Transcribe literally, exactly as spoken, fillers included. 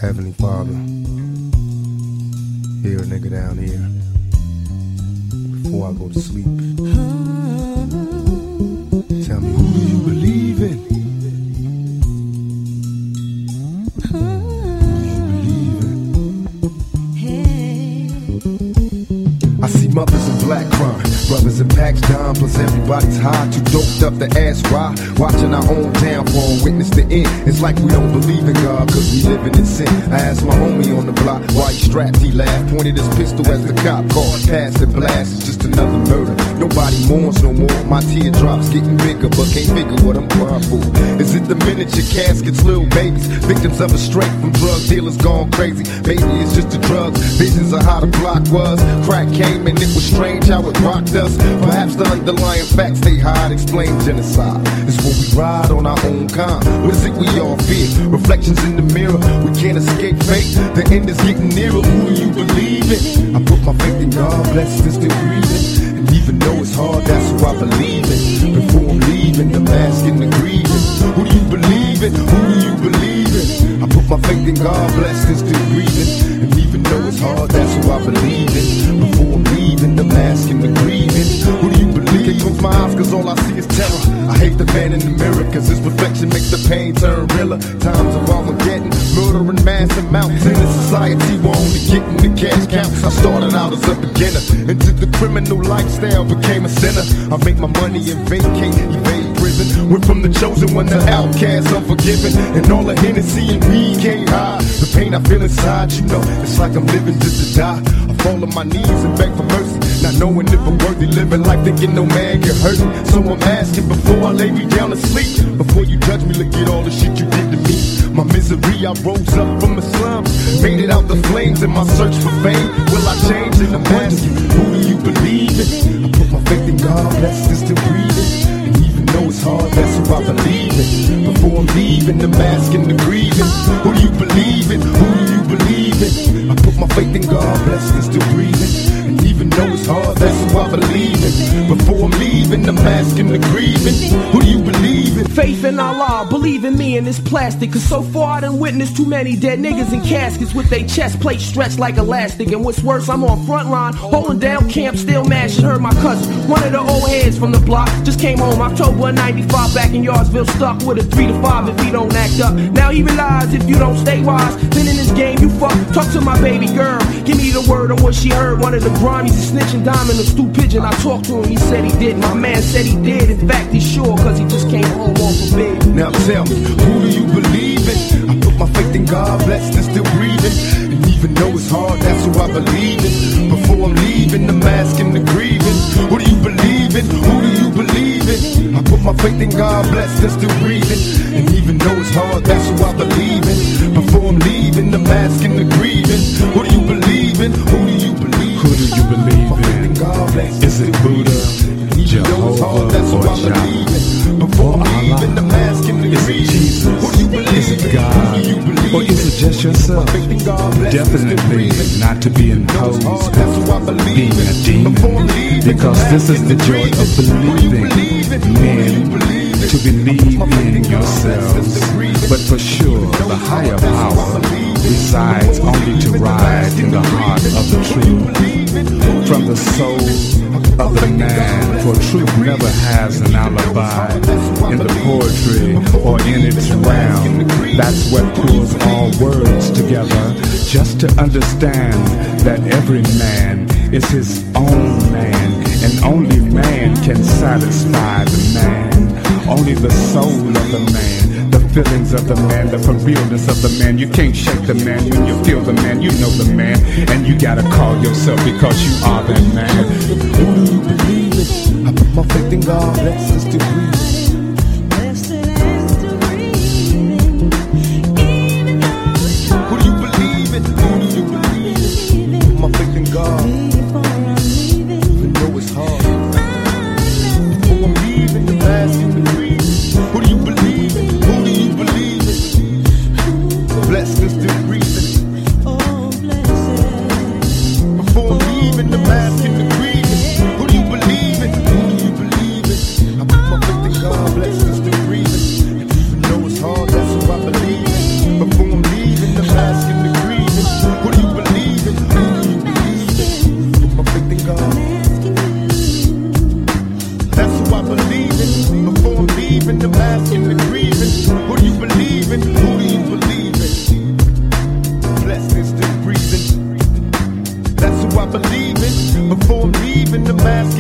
Heavenly Father, hear a nigga down here before I go to sleep. Tell me, who do you believe in? Who do you believe in? I see mothers in black crime, brothers in packs down, plus everybody's high, too doped up to ask why. Watching our own downfall, witness the end. It's like we don't believe in God, cause we living in sin. I asked my homie on the block why he strapped, he laughed, pointed his pistol as the cop called, pass and blast. It's just another murder, nobody mourns no more. My teardrops getting bigger, but can't figure what I'm crying for. Is it the miniature caskets, little babies, victims of a straight from drug dealers gone crazy? Maybe it's just the drugs, visions of how the block was. Crack came and it was strange how it rocked us. Perhaps the underlying facts they hide explain genocide. It's when we ride on our own kind. What is it we all fear? Reflections in the mirror, we can't escape fate. The end is getting nearer, who do you believe in? I put my faith in God, blessed and still breathing. And even though it's hard, that's who I believe in. Before I'm leaving, the mask and the grieving. Who do you believe in? Who do you believe in? I put my faith in God, blessed and still breathing. And even though it's hard, that's who I believe in. Before I'm leaving, the mask and the grieving. Who do you believe in? Can't close my eyes cause all I see is terror. I hate the man in the mirror cause his reflection makes the pain turn realer. Times of Armageddon, murdering mass amounts. In a society we're only getting the cash counts. I started out as a beginner, into the criminal lifestyle, became a sinner. I make my money and vacate, evade prison. Went from the chosen one to outcast, unforgiven. And all the Hennessy and weed can't hide the pain I feel inside, you know. It's like I'm living just to die. I fall on my knees and beg for mercy, not knowing if I'm worthy, living life thinking no man can hurt me. So I'm asking before I lay me down to sleep, before you judge me, look at all the shit you did to me. My misery, I rose up from the slums, made it out the flames in my search for fame. Will I change? And I'm asking, who do you believe in? I put my faith in God, blessed and still breathing. And even though it's hard, that's who I believe in. Before I'm leaving, the mask and the grieving. Who do you believe in? Who do you believe in? I put my faith in God, blessed and still breathing. And even though it's hard, that's who I believe in. Before I'm leaving, the mask and the grieving. Who do you believe in? Faith in Allah, believe in me and this plastic. Cause so far I done witnessed too many dead niggas in caskets with they chest plates stretched like elastic. And what's worse, I'm on front line, holding down camp, still mashing. Heard my cousin, one of the old heads from the block, just came home October ninety-five back in Yardsville, stuck with a three to five if he don't act up. Now he realize if you don't stay wise, then in this game you fuck. Talk to my baby girl, give me the word on what she heard. One of the Grammies, a snitching diamond, a stew pigeon. I talked to him, he said he did. My man said he did. In fact, he's sure, cause he just came home off a bed. Now tell me, who do you believe in? I put my faith in God, blessed and still breathing. And even though it's hard, that's who I believe in. Before I'm leaving, the mask and the grieving. Who do you believe in? Who do you believe in? I put my faith in God, blessed and still breathing. And even though it's hard, that's who I believe in. Before I'm leaving, the mask and the grieving. Who do you believe in? Who do you believe in? Who do you believe in? Is it Buddha, Jehovah, or Jah? Before I'm leaving, the mask and the Is it Jesus? Is it God? Or is it just yourself? Definitely not to be imposed with being a demon, because this is the joy of believing, men, to believe in yourselves. But for sure, the higher power resides only to ride in the heart of the truth, from the soul of the man, for truth never has an alibi in the poetry or in its realm. That's what pulls all words together, just to understand that every man is his own man, and only man can satisfy the man, only the soul of the man, the feelings of the man, the for realness of the man. You can't shake the man when you feel the man, you know the man, and you gotta call yourself because you are that man. Who do you believe in? I put my faith in God, blessed and still breathing. Who do you believe in? Who do you believe in? Put my faith in God, even though it's hard. Before I'm leaving, the mask and the grieving. Who do you believe in? Who do you believe in? Blessed and still breathing. Before I'm leaving, the mask and the grieving. Who do you believe in? Who do you believe in? I put my faith in God. mask